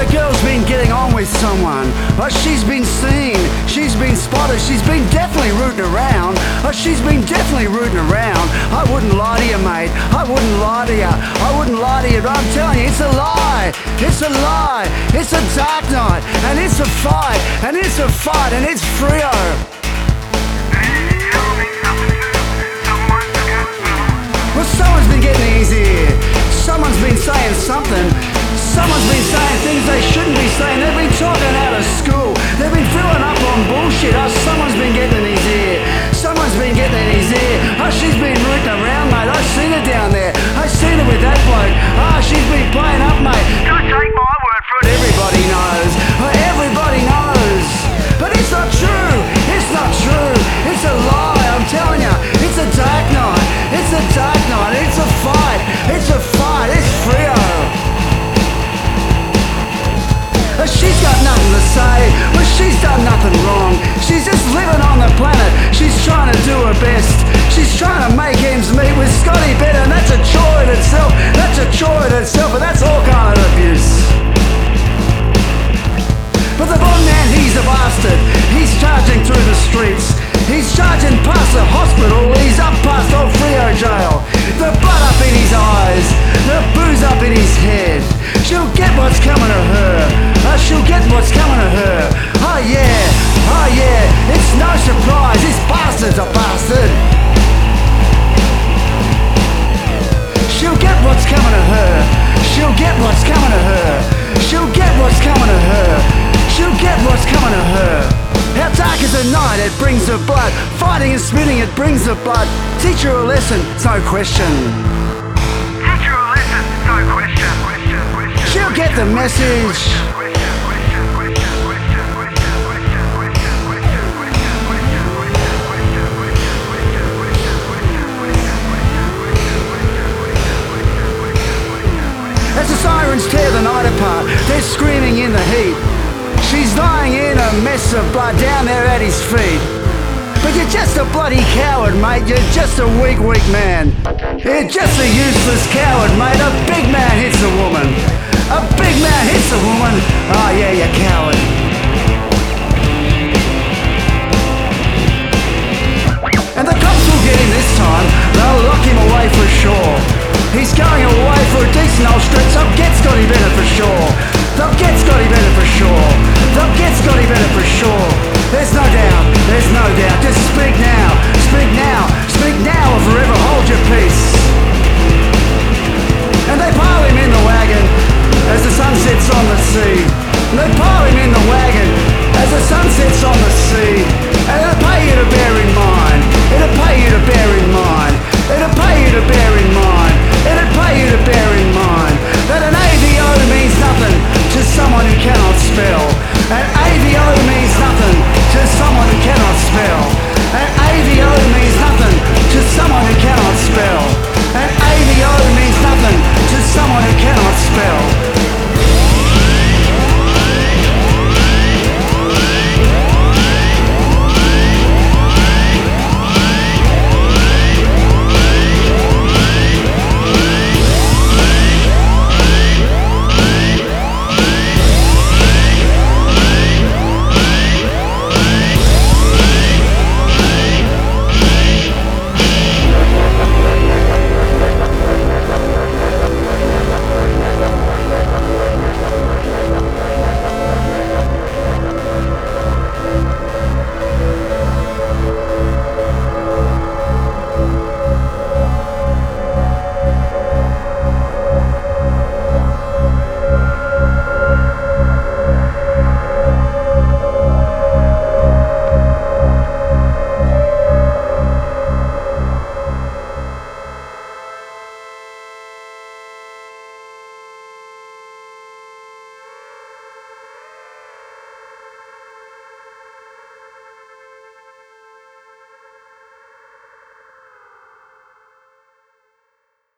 The girl's been getting on with someone. Oh, she's been seen, she's been spotted, she's been definitely rooting around. Oh, she's been definitely rooting around. I wouldn't lie to you, mate. I wouldn't lie to you. I wouldn't lie to you, but I'm telling you, it's a lie. It's a lie. It's a dark night, and it's a fight, and it's a fight, and it's Freo. Well, someone's been getting easy. Someone's been saying something. Someone's been saying things they shouldn't be saying. They've been talking out of school. They've been filling up on bullshit. Oh, someone's been getting in his ear. Someone's been getting in his ear. Oh, she's been rooting around, mate. I've seen her down there. I've seen her with that bloke. Oh, she's been playing up, mate. Don't take my word for it. Everybody knows. Oh, everybody knows. But it's not true. It's not true. It's a lie. I'm telling you. It's a dark night. It's a dark night. It's a fight. It's a fight. It's Freo. She's got nothing to say, well, she's done nothing wrong. She's just living on the planet, she's trying to do her best. She's trying to make ends meet with Scotty Bennett, and that's a chore in itself. That's a chore in itself, and that's all kind of abuse. But the Bond man, he's a bastard. He's charging through the streets. He's charging past the hospital. He's up past old Freo jail. The blood up in his eyes, the booze up in his head. She'll get what's coming to her. She'll get what's coming to her. Oh yeah, it's no surprise. This bastard's a bastard. She'll get what's coming to her. She'll get what's coming to her. She'll get what's coming to her. She'll get what's coming to her. How dark is the night, it brings the blood. Fighting and spitting, it brings the blood. Teach her a lesson, it's no question. Teach her a lesson, it's no question. She'll get the message. As the sirens tear the night apart, they're screaming in the heat. She's lying in a mess of blood down there at his feet. But you're just a bloody coward, mate. You're just a weak man. You're just a useless coward, mate. A big man hits a woman. A big man hits a woman. Oh yeah, you coward. And the cops will get him this time.